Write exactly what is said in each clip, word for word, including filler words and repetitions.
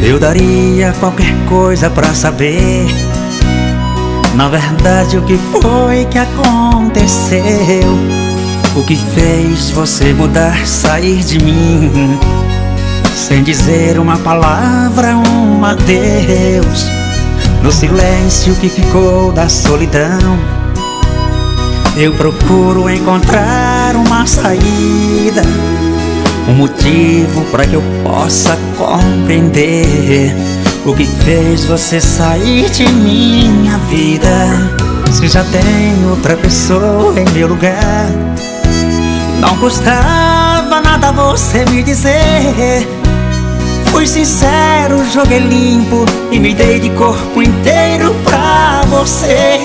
Eu daria qualquer coisa pra saber, na verdade, o que foi que aconteceu, o que fez você mudar, sair de mim, sem dizer uma palavra, um adeus. No silêncio que ficou da solidão, eu procuro encontrar uma saída, um motivo para que eu possa compreender o que fez você sair de minha vida. Se já tem outra pessoa em meu lugar, não custava nada você me dizer. Fui sincero, joguei limpo e me dei de corpo inteiro pra você.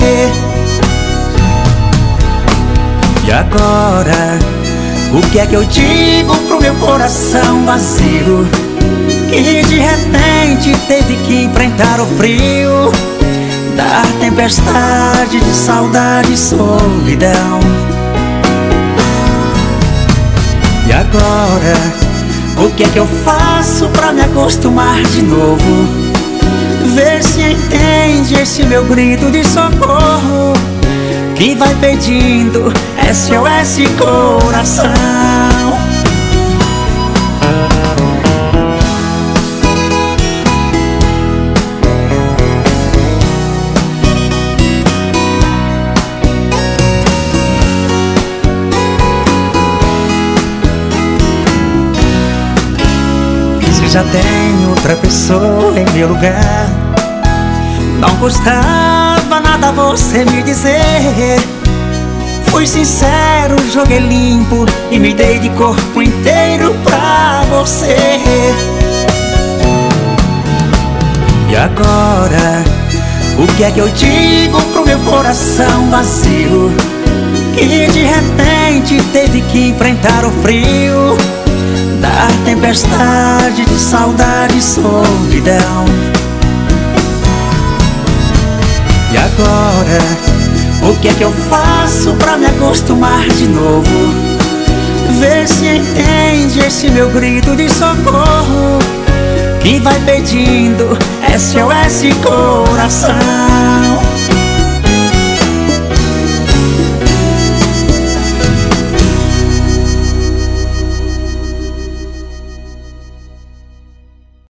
E agora, o que é que eu digo pro meu coração vazio, que de repente teve que enfrentar o frio da tempestade de saudade e solidão? E agora, o que é que eu faço pra me acostumar de novo? Ver se entende esse meu grito de socorro, que vai pedindo S O S coração. Se já tem outra pessoa em meu lugar, não custava nada você me dizer. Fui sincero, joguei limpo e me dei de corpo inteiro pra você. E agora, o que é que eu digo pro meu coração vazio, que de repente teve que enfrentar o frio da tempestade de saudade e solidão? E agora, o que é que eu faço pra me acostumar de novo? Ver se entende esse meu grito de socorro, que vai pedindo S O S coração.